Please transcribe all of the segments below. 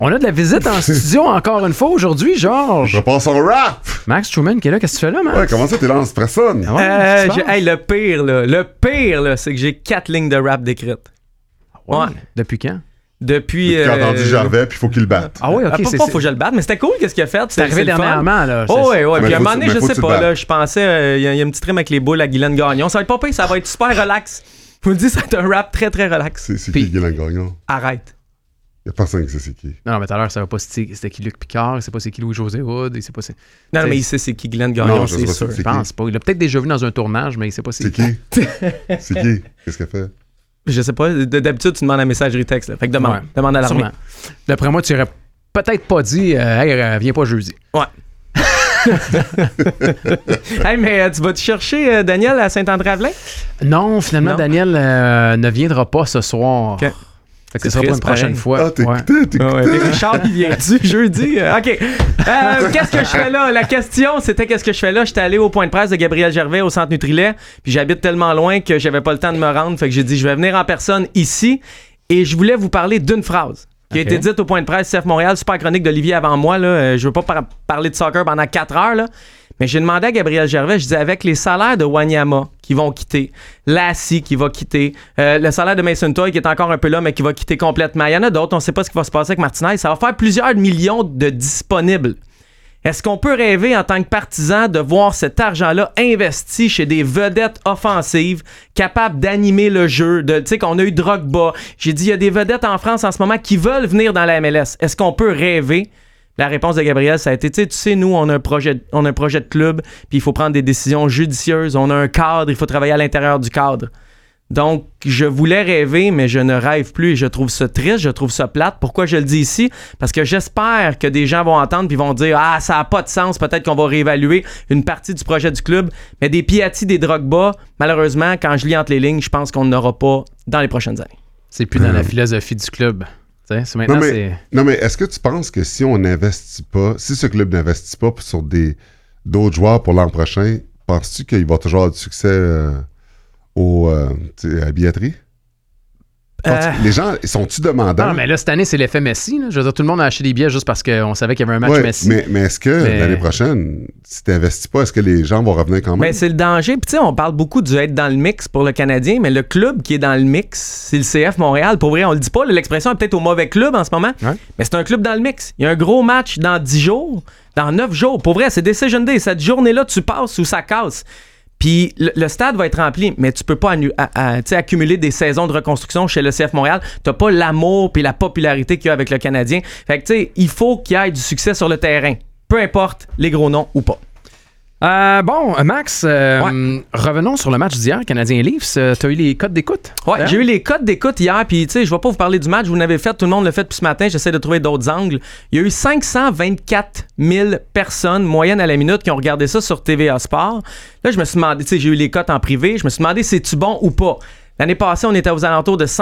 On a de la visite en studio encore une fois aujourd'hui, Georges. Je repasse en rap! Max Truman qui est là, qu'est-ce que tu fais là, Max? Ouais, comment ça, t'es là en personne? Le pire, là, c'est que j'ai 4 lignes de rap d'écrites. Ouais. Depuis quand? Depuis. J'ai entendu Gervais, puis il faut qu'il le batte. Ah oui, ok. Pas faut que je le batte, mais c'était cool, qu'est-ce qu'il a fait? C'est arrivé dernièrement, là. Oh, ouais. Mais Puis à un moment donné, je faut sais que tu pas, le là, je pensais, il y a une petite rime avec les boules à Guylaine Gagnon. Ça va être pas pire, ça va être super relax. Je vous le dis, ça va être un rap très, très relax. C'est qui Guylaine Gagnon? Arrête. Il y a personne qui sait c'est qui. Non, mais tout à l'heure, ça va pas c'était qui Luc Picard, il sait pas c'est qui Louis-José Hood, il sait pas c'est... Non, mais il sait c'est qui Guylaine Gagnon, c'est sûr. Je pense pas. Il l'a peut-être déjà vu dans un tournage, mais il sait pas c'est qui. C'est qui? Qu'est-ce qu'elle fait? Je sais pas. D'habitude, tu demandes la messagerie texte. Là. Fait que demande à l'armée. D'après moi, tu aurais peut-être pas dit hey, viens pas jeudi. Ouais. Hey, mais tu vas-te chercher Daniel à Saint-André-Avelin? Non, finalement, Daniel ne viendra pas ce soir. Okay. Fait que ce sera pour une prochaine fois. Ah, t'écoutais. Richard, il vient du jeudi. OK. Qu'est-ce que je fais là? La question, c'était qu'est-ce que je fais là? J'étais allé au point de presse de Gabriel Gervais au Centre Nutrilet, puis j'habite tellement loin que j'avais pas le temps de me rendre. Fait que j'ai dit, je vais venir en personne ici. Et je voulais vous parler d'une phrase qui a été dite au point de presse CF Montréal, super chronique d'Olivier avant moi. Là. Je veux pas parler de soccer pendant 4 heures, là. Mais j'ai demandé à Gabriel Gervais, je disais, avec les salaires de Wanyama qui vont quitter, Lassie qui va quitter, le salaire de Mason Toy qui est encore un peu là, mais qui va quitter complètement. Il y en a d'autres, on ne sait pas ce qui va se passer avec Martinez. Ça va faire plusieurs millions de disponibles. Est-ce qu'on peut rêver en tant que partisan de voir cet argent-là investi chez des vedettes offensives capables d'animer le jeu? Tu sais, qu'on a eu Drogba. J'ai dit, il y a des vedettes en France en ce moment qui veulent venir dans la MLS. Est-ce qu'on peut rêver? La réponse de Gabriel, ça a été, tu sais, nous, on a un projet de club, puis il faut prendre des décisions judicieuses. On a un cadre, il faut travailler à l'intérieur du cadre. Donc, je voulais rêver, mais je ne rêve plus et je trouve ça triste, je trouve ça plate. Pourquoi je le dis ici? Parce que j'espère que des gens vont entendre puis vont dire « Ah, ça n'a pas de sens, peut-être qu'on va réévaluer une partie du projet du club. » Mais des Piatti, des Drogba, malheureusement, quand je lis entre les lignes, je pense qu'on n'aura pas dans les prochaines années. C'est plus dans la philosophie du club. Non, mais est-ce que tu penses que si on n'investit pas, si ce club n'investit pas sur d'autres joueurs pour l'an prochain, penses-tu qu'il va toujours avoir du succès à la billetterie? Les gens, sont-tu demandants? Non, mais là, cette année, c'est l'effet Messi. Là. Je veux dire, tout le monde a acheté des billets juste parce qu'on savait qu'il y avait un match Messi. Mais est-ce que l'année prochaine, si tu n'investis pas, est-ce que les gens vont revenir quand même? Mais c'est le danger. Puis tu sais, on parle beaucoup du être dans le mix pour le Canadien, mais le club qui est dans le mix, c'est le CF Montréal. Pour vrai, on le dit pas, l'expression est peut-être au mauvais club en ce moment, mais c'est un club dans le mix. Il y a un gros match dans 10 jours, dans 9 jours. Pour vrai, c'est Decision Day. Cette journée-là, tu passes ou ça casse. Puis le stade va être rempli, mais tu peux pas accumuler des saisons de reconstruction chez le CF Montréal. T'as pas l'amour puis la popularité qu'il y a avec le Canadien. Fait que tu sais, il faut qu'il y ait du succès sur le terrain, peu importe les gros noms ou pas. Bon, Max, revenons sur le match d'hier, Canadien-Leafs. T'as eu les codes d'écoute? Ouais, j'ai eu les codes d'écoute hier, puis tu sais, je vais pas vous parler du match, vous l'avez fait, tout le monde l'a fait depuis ce matin, j'essaie de trouver d'autres angles. Il y a eu 524 000 personnes, moyenne à la minute, qui ont regardé ça sur TVA Sport. Là, je me suis demandé, tu sais, j'ai eu les cotes en privé, je me suis demandé, c'est-tu bon ou pas? L'année passée, on était aux alentours de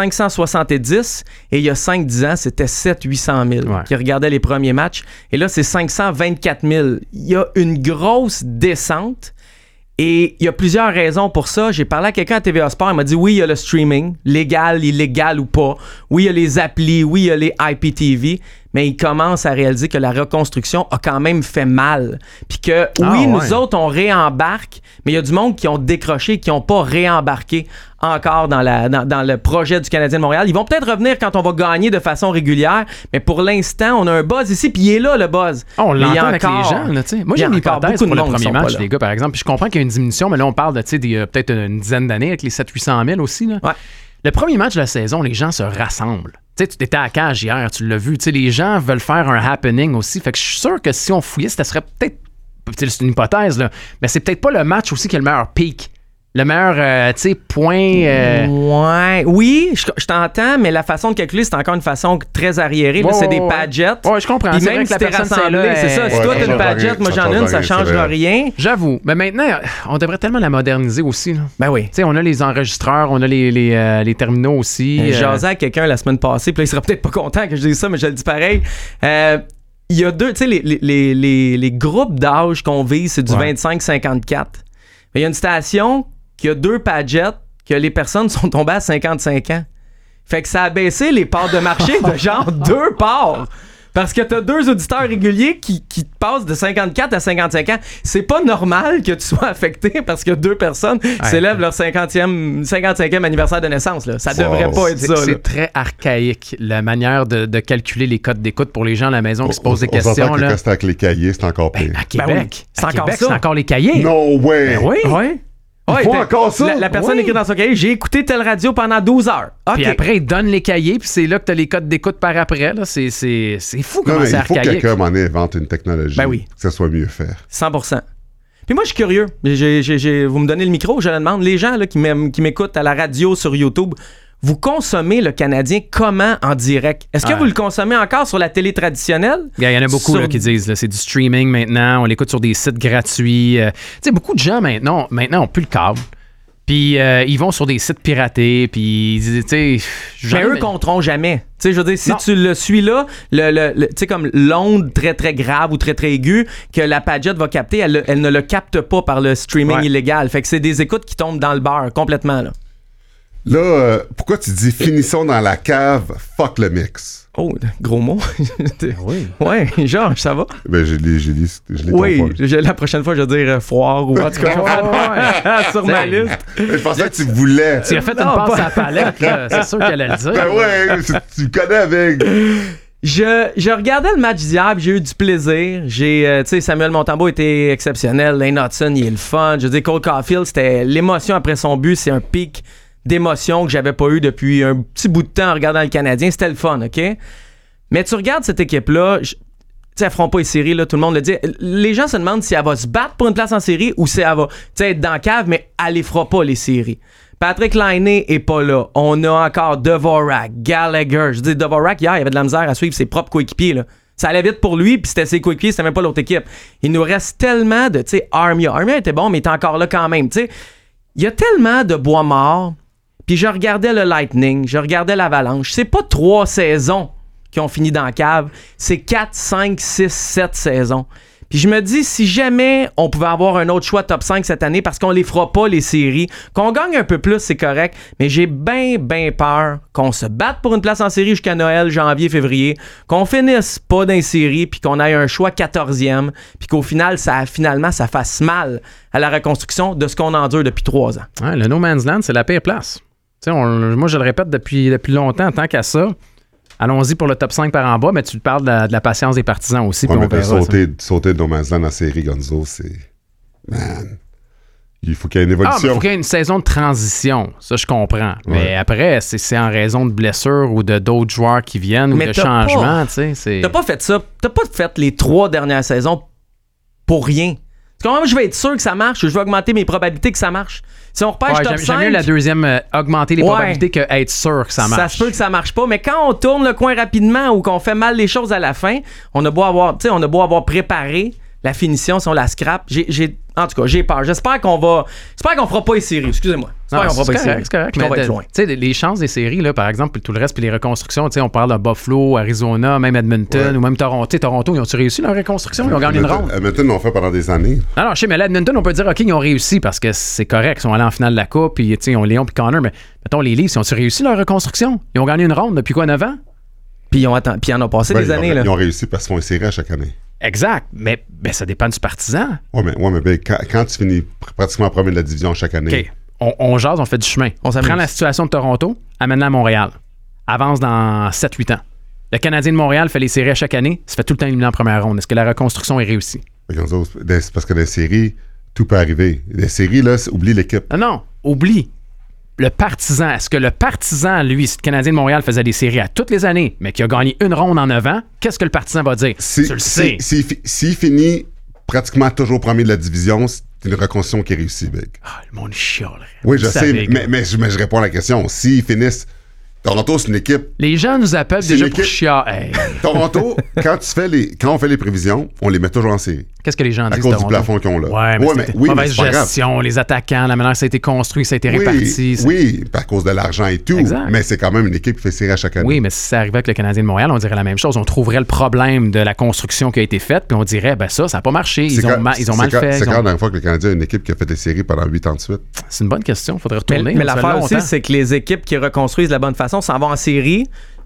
570 et il y a 5-10 ans, c'était 700-800 000 qui regardaient les premiers matchs. Et là, c'est 524 000. Il y a une grosse descente et il y a plusieurs raisons pour ça. J'ai parlé à quelqu'un à TVA Sport, il m'a dit oui, il y a le streaming, légal, illégal ou pas. Oui, il y a les applis, oui, il y a les IPTV. Mais il commence à réaliser que la reconstruction a quand même fait mal. Puis que, nous autres, on réembarque, mais il y a du monde qui ont décroché, qui n'ont pas réembarqué encore dans le projet du Canadien de Montréal. Ils vont peut-être revenir quand on va gagner de façon régulière, mais pour l'instant, on a un buzz ici, puis il est là, le buzz. On l'entend avec les gens. Là, moi, j'ai une hypothèse pour le premier match, les gars, par exemple. Puis je comprends qu'il y a une diminution, mais là, on parle de peut-être une dizaine d'années avec les 700-800 000 aussi. Là. Ouais. Le premier match de la saison, les gens se rassemblent. Tu sais, tu étais à la cage hier, tu l'as vu. Tu sais, les gens veulent faire un happening aussi. Fait que je suis sûr que si on fouillait, ça serait peut-être... C'est une hypothèse, là. Mais c'est peut-être pas le match aussi qui a le meilleur peak. Le meilleur, tu sais, point... Ouais. Oui, je t'entends, mais la façon de calculer, c'est encore une façon très arriérée. Là, c'est des padgettes. Ouais, je comprends. Puis même si t'es rassemblé, c'est ça. Si toi, t'as une padgette, moi, j'en ai une, ça changera rien. J'avoue. Mais maintenant, on devrait tellement la moderniser aussi. Là. Ben oui. Tu sais, on a les enregistreurs, on a les terminaux aussi. J'ai jasé à quelqu'un la semaine passée, puis là, il serait peut-être pas content que je dise ça, mais je le dis pareil. Il y a deux, tu sais, les groupes d'âge qu'on vise, c'est du 25-54. Il y a une station qui a 2 padgettes, que les personnes sont tombées à 55 ans. Fait que ça a baissé les parts de marché de genre 2 parts. Parce que t'as 2 auditeurs réguliers qui passent de 54 à 55 ans. C'est pas normal que tu sois affecté parce que 2 personnes célèbrent leur 55e anniversaire de naissance. Là. Ça devrait pas être ça. C'est très archaïque, la manière de calculer les codes d'écoute pour les gens à la maison qui se posent des questions. Là. C'est avec les cahiers, c'est encore pire. À Québec, c'est encore les cahiers. No way! Ben oui. Ouais. Il faut encore ça? La personne écrit dans son cahier, j'ai écouté telle radio pendant 12 heures. Puis après, il donne les cahiers, puis c'est là que tu as les codes d'écoute par après. Là. C'est fou comment c'est archaïque. Il faut que quelqu'un invente une technologie que ça soit mieux fait. 100%. Puis moi, je suis curieux. Vous me donnez le micro, je le demande. Les gens là, qui m'écoutent à la radio, sur YouTube, vous consommez le Canadien comment en direct? Est-ce que vous le consommez encore sur la télé traditionnelle? Il y en a beaucoup là, qui disent c'est du streaming maintenant, on l'écoute sur des sites gratuits. Beaucoup de gens maintenant ont plus le câble. Puis ils vont sur des sites piratés, puis mais eux compteront jamais. Je veux dire, si tu le suis là, comme l'onde très très grave ou très très aiguë que la Padgett va capter, elle ne le capte pas par le streaming illégal. Fait que c'est des écoutes qui tombent dans le beurre complètement là. Là, pourquoi tu dis finissons dans la cave, fuck le mix? Oh, gros mot. Oui. Ouais, Georges, ça va? Ben, je l'ai oui, la prochaine fois, je vais dire foire ou en tout cas, sur ma liste. Je pensais que tu voulais. Tu as fait une passe à la palette, là. C'est sûr qu'elle allait le dire. Ben ouais, tu connais avec. Je regardais le match d'hier, j'ai eu du plaisir. Samuel Montembeault était exceptionnel. Lane Hudson, il est le fun. Je veux dire, Cole Caulfield, c'était l'émotion après son but. C'est un pic d'émotion que j'avais pas eu depuis un petit bout de temps en regardant le Canadien. C'était le fun, OK? Mais tu regardes cette équipe-là, elles feront pas les séries, là, tout le monde le dit. Les gens se demandent si elle va se battre pour une place en série ou si elle va être dans la cave, mais elle les fera pas, les séries. Patrick Laine est pas là. On a encore Dvorak, Gallagher. Je dis Dvorak, hier, il avait de la misère à suivre ses propres coéquipiers, là. Ça allait vite pour lui, puis c'était ses coéquipiers, c'était même pas l'autre équipe. Il nous reste tellement de, Armia. Armia était bon, mais il est encore là quand même, Il y a tellement de bois morts. Puis je regardais le Lightning, je regardais l'Avalanche. C'est pas 3 saisons qui ont fini dans la cave. C'est 4, 5, 6, 7 saisons. Puis je me dis, si jamais on pouvait avoir un autre choix top 5 cette année, parce qu'on les fera pas, les séries, qu'on gagne un peu plus, c'est correct, mais j'ai bien peur qu'on se batte pour une place en série jusqu'à Noël, janvier, février, qu'on finisse pas dans les séries, puis qu'on ait un choix 14e, puis qu'au final, ça fasse mal à la reconstruction de ce qu'on endure depuis 3 ans. Ouais, le No Man's Land, c'est la pire place. Moi, je le répète depuis longtemps, tant qu'à ça, allons-y pour le top 5 par en bas, mais tu parles de la patience des partisans aussi. Ouais, mais sauter de No Man's Land en série, Gonzo, c'est... Man... Il faut qu'il y ait une évolution. Il faut qu'il y ait une saison de transition. Ça, je comprends. Ouais. Mais après, c'est en raison de blessures ou d'autres joueurs qui viennent ou de changements. T'as pas fait ça. T'as pas fait les 3 dernières saisons pour rien. Comment je vais être sûr que ça marche? Je vais augmenter mes probabilités que ça marche. Si on repêche top 5... J'aime mieux la deuxième, augmenter les probabilités que être sûr que ça marche. Ça se peut que ça marche pas, mais quand on tourne le coin rapidement ou qu'on fait mal les choses à la fin, on a beau avoir préparé la finition, si on la scrape, en tout cas, j'ai peur. J'espère qu'on fera pas les séries. Excusez-moi. J'espère qu'on fera pas les séries. C'est correct. Puis on va être loin. Les chances des séries, là, par exemple, puis tout le reste, puis les reconstructions, on parle de Buffalo, Arizona, même Edmonton, ou même Toronto. Toronto, ils ont-tu réussi leur reconstruction? Ils ont gagné une ronde. Edmonton l'ont fait pendant des années. Alors, je sais, mais là, Edmonton, on peut dire, OK, ils ont réussi parce que c'est correct. Ils sont allés en finale de la Coupe, puis ils ont Léon puis Connor, mais mettons, les Leafs, ils ont-tu réussi leur reconstruction? Ils ont gagné une ronde depuis quoi, 9 ans? Puis ils en ont passé des années. Ils ont réussi parce qu'ils font une série à chaque année. Exact, mais ça dépend du partisan. Ouais, mais quand tu finis pratiquement premier de la division chaque année. OK, on jase, on fait du chemin. On prend la situation de Toronto, amène-la à Montréal. Avance dans 7-8 ans. Le Canadien de Montréal fait les séries à chaque année, se fait tout le temps éliminer en première ronde. Est-ce que la reconstruction est réussie? C'est parce que dans les séries, tout peut arriver. Les séries, là, oublie l'équipe. Non, oublie. Le partisan, est-ce que le partisan, lui, si le Canadien de Montréal faisait des séries à toutes les années, mais qui a gagné une ronde en 9 ans, qu'est-ce que le partisan va dire? Tu le sais. S'il finit pratiquement toujours premier de la division, c'est une reconstruction qui est réussie, Big. Le monde chialerait. Oui, je sais, mais je réponds à la question. S'ils finissent... Toronto, c'est une équipe... Les gens nous appellent déjà pour chialer. Toronto, quand on fait les prévisions, on les met toujours en série. Qu'est-ce que les gens disent? À cause du plafond qu'ils ont là. Ouais, mais mauvaise gestion, les attaquants, la manière que ça a été construit, ça a été réparti. Oui, à cause de l'argent et tout. Exact. Mais c'est quand même une équipe qui fait série à chaque année. Oui, mais si ça arrivait avec le Canadien de Montréal, on dirait la même chose. On trouverait le problème de la construction qui a été faite, puis on dirait, ça n'a pas marché. Ils ont mal fait. C'est quand la dernière fois que le Canadien a une équipe qui a fait des séries pendant 8 ans de suite? C'est une bonne question. Il faudrait retourner. Mais l'affaire aussi, c'est que les équipes qui reconstruisent de la bonne façon s'en vont en série.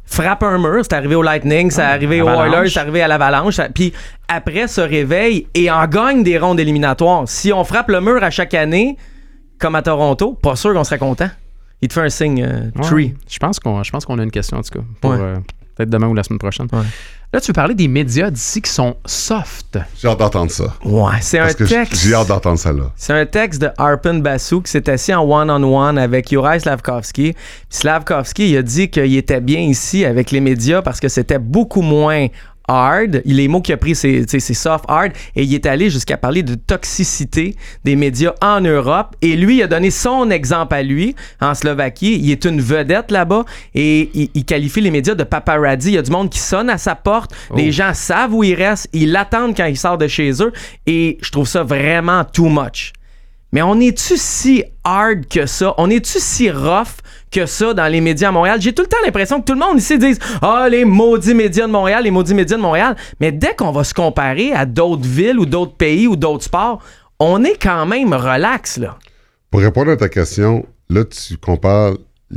frappe un mur, c'est arrivé au Lightning, c'est arrivé aux Oilers, c'est arrivé à l'Avalanche, puis après se réveille et en gagne des rondes éliminatoires. Si on frappe le mur à chaque année, comme à Toronto, pas sûr qu'on serait content. Il te fait un signe tree. Je pense qu'on a une question, en tout cas, pour peut-être demain ou la semaine prochaine. Ouais. Là, tu veux parler des médias d'ici qui sont soft. J'ai hâte d'entendre ça. Ouais, c'est un texte. J'ai hâte d'entendre ça là. C'est un texte de Arpon Basu qui s'est assis en one-on-one avec Juraj Slafkovský. Puis Slafkovský, il a dit qu'il était bien ici avec les médias parce que c'était beaucoup moins hard. Les mots qu'il a pris, c'est soft, hard. Et il est allé jusqu'à parler de toxicité des médias en Europe. Et lui, il a donné son exemple à lui en Slovaquie. Il est une vedette là-bas et il qualifie les médias de paparazzi. Il y a du monde qui sonne à sa porte. Les gens savent où il reste. Ils l'attendent quand il sort de chez eux. Et je trouve ça vraiment too much. Mais on est-tu si hard que ça? On est-tu si rough que ça dans les médias à Montréal? J'ai tout le temps l'impression que tout le monde ici dise « Ah, les maudits médias de Montréal, les maudits médias de Montréal. » Mais dès qu'on va se comparer à d'autres villes ou d'autres pays ou d'autres sports, on est quand même relax, là. Pour répondre à ta question, là, tu compares où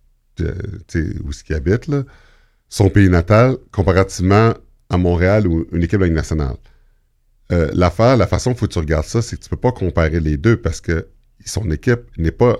est-ce qu'il habite, là, son pays natal, comparativement à Montréal ou une équipe de la Ligue nationale. La façon qu'il faut que tu regardes ça, c'est que tu peux pas comparer les deux parce que son équipe n'est pas...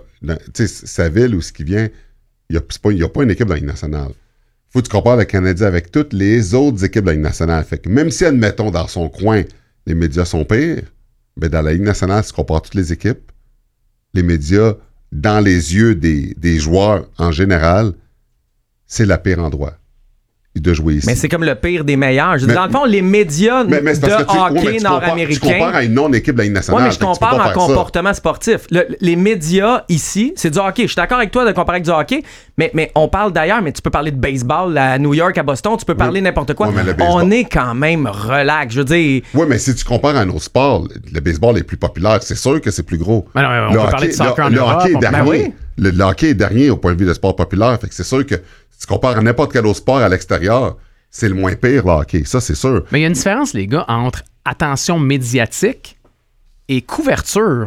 sa ville ou ce qui vient, il n'y a pas une équipe de la Ligue nationale. Faut que tu compares le Canadien avec toutes les autres équipes de la Ligue nationale. Fait que même si, admettons, dans son coin, les médias sont pires, ben dans la Ligue nationale, si tu compares toutes les équipes, les médias, dans les yeux des joueurs en général, c'est le pire endroit de jouer ici. Mais c'est comme le pire des meilleurs. Je veux dire, dans le fond, les médias de hockey nord-américain... Tu compares à une non-équipe de la Ligue nationale. Oui, mais je compare en comportement sportif. Les médias ici, c'est du hockey. Je suis d'accord avec toi de comparer avec du hockey, mais on parle d'ailleurs, mais tu peux parler de baseball à New York, à Boston, tu peux parler n'importe quoi. On est quand même relax. Je veux dire... Oui, mais si tu compares à un autre sport, le baseball est plus populaire. C'est sûr que c'est plus gros. Mais non, on peut parler de soccer en Europe. Hockey est dernier. Le hockey est dernier au point de vue de sport populaire. Fait que c'est sûr que si tu compares à n'importe quel autre sport à l'extérieur, c'est le moins pire, le hockey. Ça, c'est sûr. Mais il y a une différence, les gars, entre attention médiatique et couverture.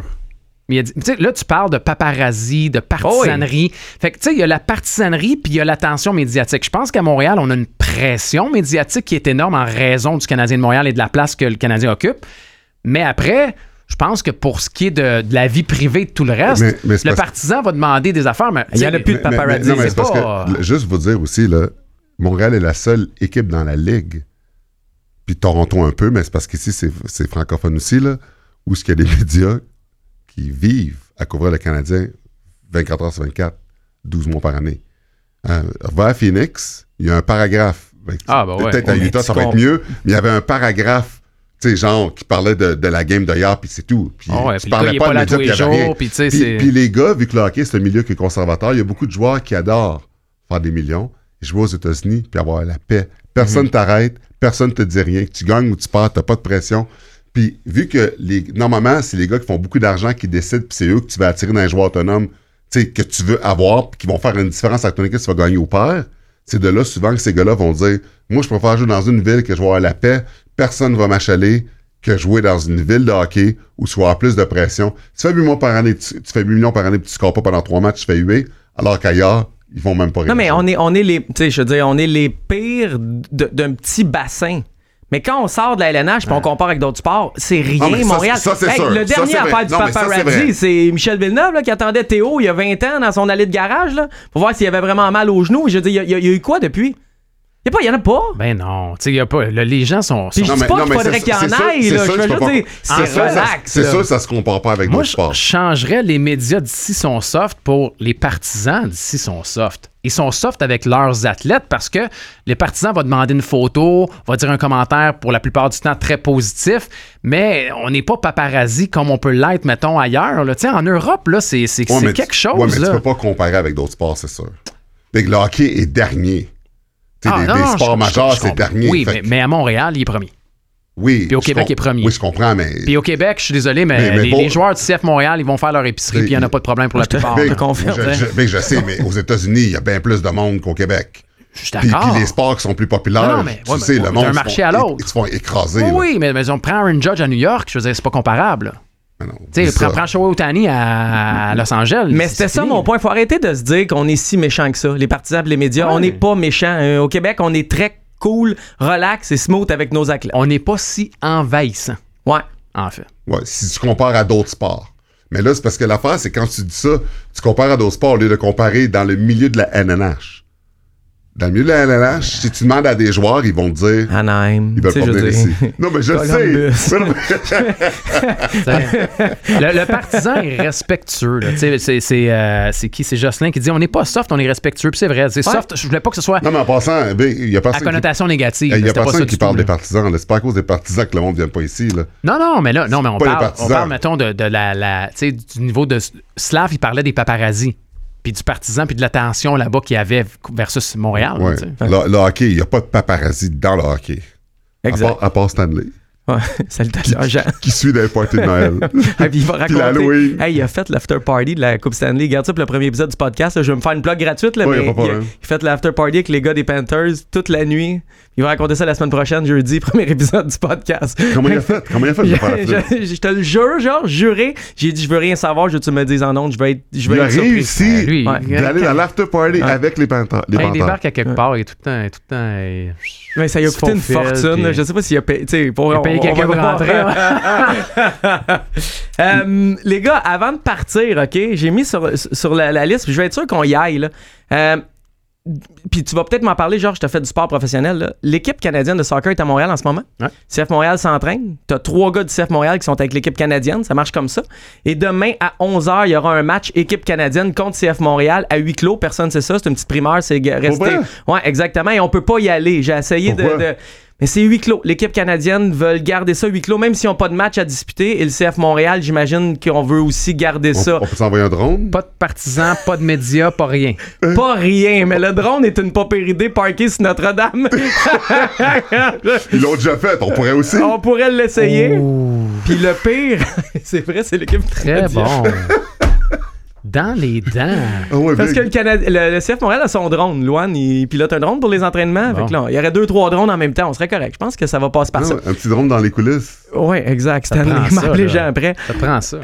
Là, tu parles de paparazzi, de partisanerie. Fait que, tu sais, il y a la partisanerie puis il y a l'attention médiatique. Je pense qu'à Montréal, on a une pression médiatique qui est énorme en raison du Canadien de Montréal et de la place que le Canadien occupe. Mais après... Je pense que pour ce qui est de la vie privée de tout le reste, le partisan va demander des affaires, mais il n'y en a plus de paparazzi. Non, mais c'est parce que, juste vous dire aussi, là, Montréal est la seule équipe dans la Ligue, puis Toronto un peu, mais c'est parce qu'ici, c'est francophone aussi, là, où il y a des médias qui vivent à couvrir le Canadien 24 heures sur 24, 12 mois par année. Vers Phoenix, il y a un paragraphe. Peut-être à Utah, ça va être mieux, mais il y avait un paragraphe genre, qui parlait de la game d'hier, puis c'est tout. Puis tu parlais pas de médias, puis il y avait rien. Puis les gars, vu que le hockey, c'est un milieu qui est conservateur, il y a beaucoup de joueurs qui adorent faire des millions, jouer aux États-Unis, puis avoir la paix. Personne t'arrête, personne te dit rien. Que tu gagnes ou tu perds, t'as pas de pression. Puis vu que, normalement, c'est les gars qui font beaucoup d'argent qui décident, puis c'est eux que tu vas attirer dans les joueurs autonomes, que tu veux avoir, puis qui vont faire une différence avec ton équipe si tu vas gagner ou perdre. C'est de là, souvent, que ces gars-là vont dire « Moi, je préfère jouer dans une ville que je vais avoir la paix. Personne ne va m'achaler que jouer dans une ville de hockey où tu vas avoir plus de pression. Tu fais 8 mois par année, tu fais 8 millions par année, puis tu ne scores pas pendant 3 matchs, tu fais 8, alors qu'ailleurs, ils vont même pas réussir. Non, mais on est les, tu sais, je veux dire, on est les pires d'un petit bassin. Mais quand on sort de la LNH et on compare avec d'autres sports, c'est rien, Montréal. Ça, c'est sûr. Le dernier à faire du paparazzi, c'est Michel Villeneuve là, qui attendait Théo il y a 20 ans dans son allée de garage là, pour voir s'il avait vraiment mal aux genoux. Je veux dire, il y a eu quoi depuis? Il y en a pas. Ben non, tu sais, il y a pas. Les gens sont. Puis je dis pas qu'il faudrait qu'il y en aille, là. C'est relax. C'est sûr, ça se compare pas avec d'autres sports. Moi, je changerais les médias d'ici sont soft pour les partisans d'ici sont soft. Ils sont soft avec leurs athlètes parce que les partisans vont demander une photo, vont dire un commentaire pour la plupart du temps très positif, mais on n'est pas paparazzi comme on peut l'être, mettons, ailleurs. Tu sais, en Europe, là, c'est quelque chose. Oui, mais là. Tu peux pas comparer avec d'autres sports, c'est sûr. Mais le hockey est dernier. Des sports majeurs, c'est dernier. Oui, mais à Montréal, il est premier. Oui. Puis au Québec, il est premier. Oui, je comprends, mais... Puis au Québec, je suis désolé, mais les joueurs du CF Montréal, ils vont faire leur épicerie, puis il n'y en a pas de problème pour la plupart. Je te confirme. Je sais, mais aux États-Unis, il y a bien plus de monde qu'au Québec. Je suis d'accord. Puis les sports qui sont plus populaires, tu sais, le monde, d'un marché à l'autre. Ils se font écraser. Oui, mais on prend Aaron Judge à New York, je veux dire, c'est pas comparable. Tu sais, prends Shohei Ohtani à Los Angeles. Mais c'était ça mon point. Il faut arrêter de se dire qu'on est si méchant que ça. Les partisans et les médias, on n'est pas méchants. Au Québec, on est très cool, relax et smooth avec nos athlètes. On n'est pas si envahissant. Ouais. En fait. Ouais, si tu compares à d'autres sports. Mais là, c'est parce que l'affaire, c'est quand tu dis ça, tu compares à d'autres sports au lieu de comparer dans le milieu de la NNH. Dans le milieu de la LNH, si tu demandes à des joueurs, ils vont te dire... Anaheim. Ils veulent pas venir ici. Non, mais je sais. Le partisan est respectueux. C'est qui? C'est Jocelyn qui dit on n'est pas soft, on est respectueux. Puis c'est vrai. C'est soft. Je voulais pas que ce soit... Non, mais en passant, il y a personne... À connotation négative. Il y a personne qui parle des partisans. C'est pas à cause des partisans que le monde ne vient pas ici. Là. Non, mais on parle, mettons, du niveau de... Slav, il parlait des paparazzis. Puis du partisan, puis de l'attention là-bas qu'il y avait versus Montréal. Ouais. Le hockey, il n'y a pas de paparazzi dans le hockey. Exact. À part Stanley. Ouais, salutations Jean. Qui suit des parties de Noël. Puis il va raconter. Il a fait l'after party de la Coupe Stanley. Regarde ça pour le premier épisode du podcast. Là, je vais me faire une plug gratuite. Là, mais il a fait l'after party avec les gars des Panthers toute la nuit. Il va raconter ça la semaine prochaine, jeudi, premier épisode du podcast. Comment il a fait? Je te le jure, juré. J'ai dit, je veux rien savoir, je veux que tu me dises en ondes. Il a réussi d'aller dans l'after party avec les Panthers. Il débarque à quelque part et tout le temps. Mais ça lui a coûté une fortune. Puis... Je sais pas s'il a payé. Il a payé quelqu'un pour rentrer. Les gars, avant de partir, OK, j'ai mis sur la liste, puis je vais être sûr qu'on y aille. Là. Puis tu vas peut-être m'en parler, Georges, je t'ai fait du sport professionnel. Là. L'équipe canadienne de soccer est à Montréal en ce moment. Ouais. CF Montréal s'entraîne. T'as 3 gars du CF Montréal qui sont avec l'équipe canadienne. Ça marche comme ça. Et demain, à 11h, il y aura un match équipe canadienne contre CF Montréal à huis clos. Personne ne sait ça. C'est une petite primeur. C'est resté... Ouais, exactement. Et on peut pas y aller. J'ai essayé de... Mais c'est huis clos. L'équipe canadienne veut garder ça huis clos, même s'ils n'ont pas de match à disputer. Et le CF Montréal, j'imagine qu'on veut aussi garder ça. On peut s'envoyer un drone? Pas de partisans, pas de médias, pas rien. Pas rien, mais le drone est une paupérité parquée sur Notre-Dame. Ils l'ont déjà fait, on pourrait aussi. On pourrait l'essayer. Puis le pire, c'est vrai, c'est l'équipe très bon. Dans les dents. Parce que le CF Montréal a son drone. Louane, il pilote un drone pour les entraînements. Fait que là, il y aurait 2-3 drones en même temps. On serait correct. Je pense que ça va passer par ça. Un petit drone dans les coulisses. Oui, exact. C'était les gens après. Ça prend ça.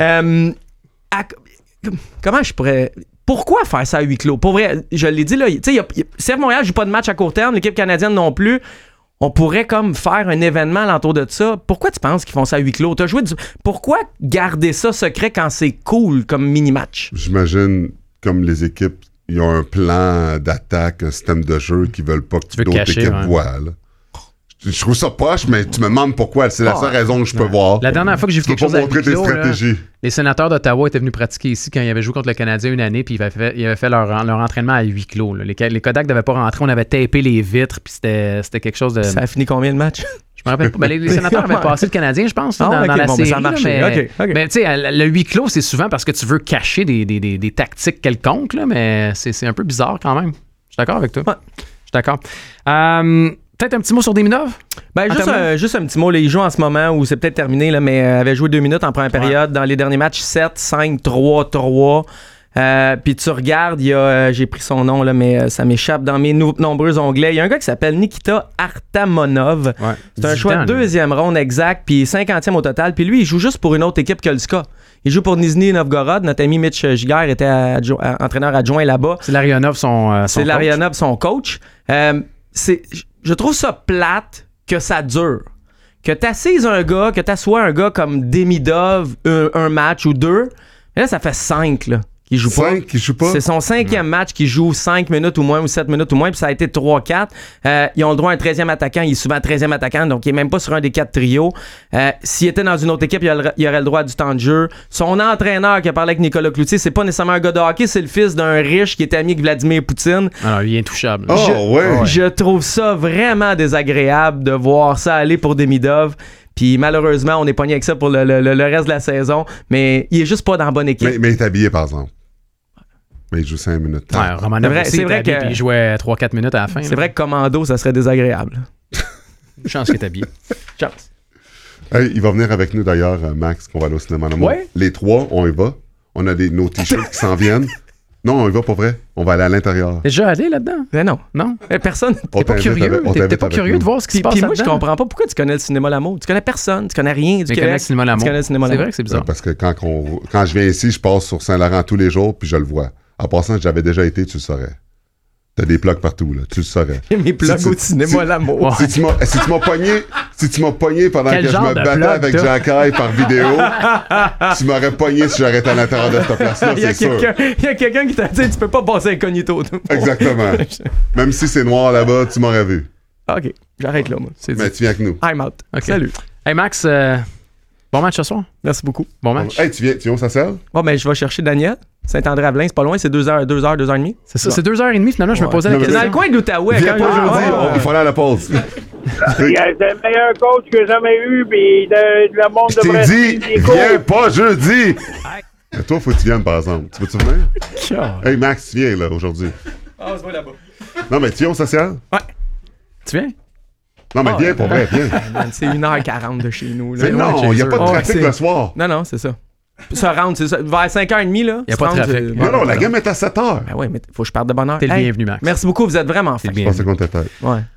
Comment je pourrais... Pourquoi faire ça à huis clos? Pour vrai, je l'ai dit, là, CF Montréal joue pas de match à court terme. L'équipe canadienne non plus. On pourrait comme faire un événement alentour de ça. Pourquoi tu penses qu'ils font ça à huis clos? Pourquoi garder ça secret quand c'est cool comme mini-match? J'imagine, comme les équipes, ils ont un plan d'attaque, un système de jeu qu'ils veulent pas que d'autres équipes voient. Là. Je trouve ça poche, mais tu me demandes pourquoi. C'est la seule raison que je peux voir. La dernière fois que j'ai vu quelque chose à huis clos, stratégies. Les sénateurs d'Ottawa étaient venus pratiquer ici quand ils avaient joué contre le Canadien une année, puis ils avaient fait leur entraînement à huis clos. Là. Les Kodak n'avaient pas rentré, on avait tapé les vitres, puis c'était quelque chose de... Ça a fini combien de matchs? Je me rappelle pas. Ben, les sénateurs avaient passé le Canadien, je pense, dans la série. Ça marchait. Mais tu sais, le huis clos, c'est souvent parce que tu veux cacher des tactiques quelconques, là, mais c'est un peu bizarre quand même. Je suis d'accord avec toi. Ouais. Je suis d'accord. Peut-être un petit mot sur Demidov? Ben, juste un petit mot. Là, il joue en ce moment où c'est peut-être terminé, là, mais avait joué 2 minutes en première période. Dans les derniers matchs, 7, 5, 3, 3. Puis tu regardes, j'ai pris son nom, là, mais ça m'échappe dans mes nombreux onglets. Il y a un gars qui s'appelle Nikita Artamonov. Ouais, c'est un choix de 2e ronde exact, puis 50e au total. Puis lui, il joue juste pour une autre équipe que le SKA. Il joue pour Nizhny Novgorod. Notre ami Mitch Giguère était entraîneur adjoint là-bas. C'est Larionov son coach. Je trouve ça plate que ça dure. Que t'assoies un gars comme Demidov un match ou 2. Mais là, ça fait 5, là. Qui joue pas. 5 qui joue pas. C'est son 5e match qui joue 5 minutes ou moins ou 7 minutes ou moins, puis ça a été 3-4. Ils ont le droit à un 13e attaquant. Il est souvent 13e attaquant, donc il est même pas sur un des 4 trios. S'il était dans une autre équipe, il aurait le droit du temps de jeu. Son entraîneur qui a parlé avec Nicolas Cloutier, c'est pas nécessairement un gars de hockey, c'est le fils d'un riche qui était ami avec Vladimir Poutine. Alors, il est intouchable. Je trouve ça vraiment désagréable de voir ça aller pour Demidov. Puis malheureusement, on est pogné avec ça pour le reste de la saison. Mais il est juste pas dans la bonne équipe. Mais il est habillé, par exemple. Mais il joue 5 minutes. Ouais, Romanov c'est vrai qu'il jouait 3-4 minutes à la fin. C'est vrai que Commando, ça serait désagréable. Chance qu'il est habillé. Chance. Hey, il va venir avec nous d'ailleurs, Max, qu'on va aller au cinéma. Ouais. Les 3, on y va. On a nos t-shirts qui s'en viennent. Non, on y va pas vrai. On va aller à l'intérieur. T'es déjà allé là-dedans? Mais non. Non? Personne. T'es pas curieux? T'es pas curieux de voir ce qui se passe là-dedans? Puis moi, je comprends pas pourquoi tu connais le cinéma L'amour. Tu connais personne, tu connais rien du Québec. Le cinéma L'amour. C'est vrai que c'est bizarre. Parce que quand je viens ici, je passe sur Saint-Laurent tous les jours, puis je le vois. En passant, j'avais déjà été, tu le saurais. T'as des plugs partout, là. Tu le saurais. Mes plugs au cinéma L'amour. Si tu m'as pogné pendant que je me battais avec Jack-Eye par vidéo, tu m'aurais pogné si j'aurais été à l'intérieur de cette place-là, c'est sûr. Il y a quelqu'un qui t'a dit tu peux pas passer incognito. Exactement. Même si c'est noir là-bas, tu m'aurais vu. OK, j'arrête là, moi. Mais tu viens avec nous. I'm out. Okay. Salut. Hey Max, bon match ce soir. Merci beaucoup. Bon match. Hey, tu viens au social? Bon, ben, je vais chercher Daniel. Saint-André-Avelin, c'est pas loin, c'est 2h30. C'est ça, c'est 2h30 finalement, je me posais la question. C'est dans le coin de l'Outaouais. Viens pas aujourd'hui, il faut aller à la pause. C'est le meilleur coach que j'ai jamais eu, puis le monde de Brest. Je t'ai dit, viens pas jeudi! Et toi, faut que tu viennes, par exemple. Tu veux-tu venir? Hey Max, tu viens là, aujourd'hui. Ah, c'est pas là-bas. Non, mais tu viens au social? Ouais. Tu viens? Non, mais viens, pour vrai, viens. C'est 1h40 de chez nous. Là. Non, il n'y a pas de trafic le soir. Non, c'est ça. Se rendre, c'est ça. Vers 5h30, là. Il n'y a pas de trafic. Non, la game est à 7h. Ben oui, mais faut que je parte de bonne heure. T'es le bienvenu, Max. Merci beaucoup, vous êtes vraiment fin. Je pensais qu'on t'était. Ouais.